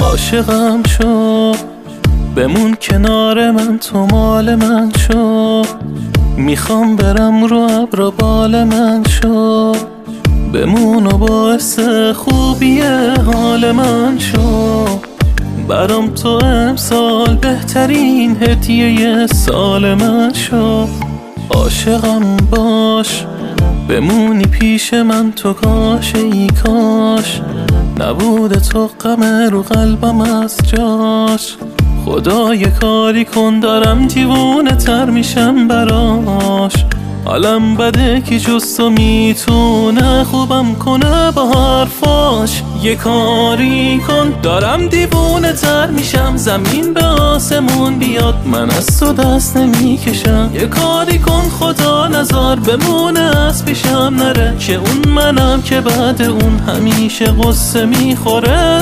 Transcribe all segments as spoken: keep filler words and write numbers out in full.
عاشقم شو، بمون کنار من، تو مال من شو. میخوام برم رو ابر بال من شو، بمون و باعث خوبی حال من شو. برام تو امسال بهترین هدیه سال من شو. عاشقم باش، بمونی پیش من تو، کاش ای کاش نبود تو غم رو قلبم از جاش. خدا یه کاری کن، دارم دیوونه تر میشم براش. حالم بده کی جز تو میتونه خوبم کنه با حرفاش. یه کاری کن، دارم دیوونه تر میشم، زمین به آسمون بیاد من از تو دست نمیکشم. یه کاری کن خدا نزار بمونه از پیشم نره، که اون منم که بعد اون همیشه غصه میخوره.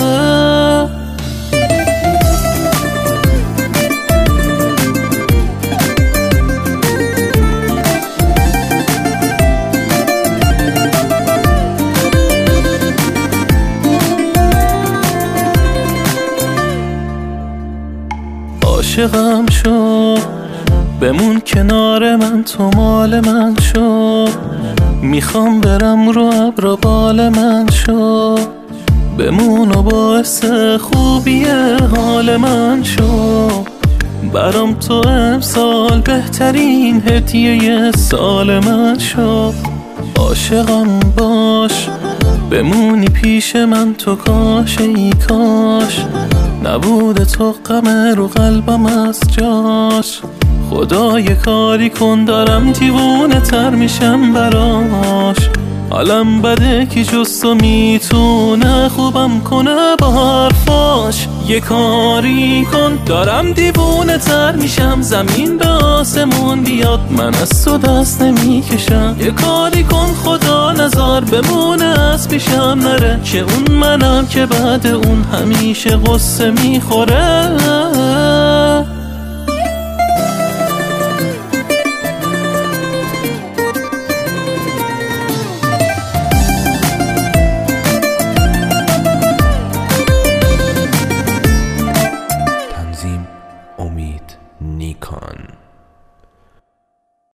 عاشقم شو، بمون کنار من، تو مال من شو. میخوام برم رو ابر بال من شو، بمون و باعث خوبی حال من شو. برام تو امسال بهترین هدیه سال من شو. عاشقم باش، بمونی پیش من تو، کاش ای کاش نبود تو غم رو قلبم از جاش. خدا یه کاری کن، دارم دیوونه تر میشم براش. حالم بده کی جز تو میتونه خوبم کنه با حرفاش. یه کاری کن، دارم دیوونه تر میشم، زمین به آسمون بیاد من از تو دست نمیکشم. یه کاری کن خدا نزار بمونه از پیشم نره، که اون منم که بعد اون همیشه غصه میخوره.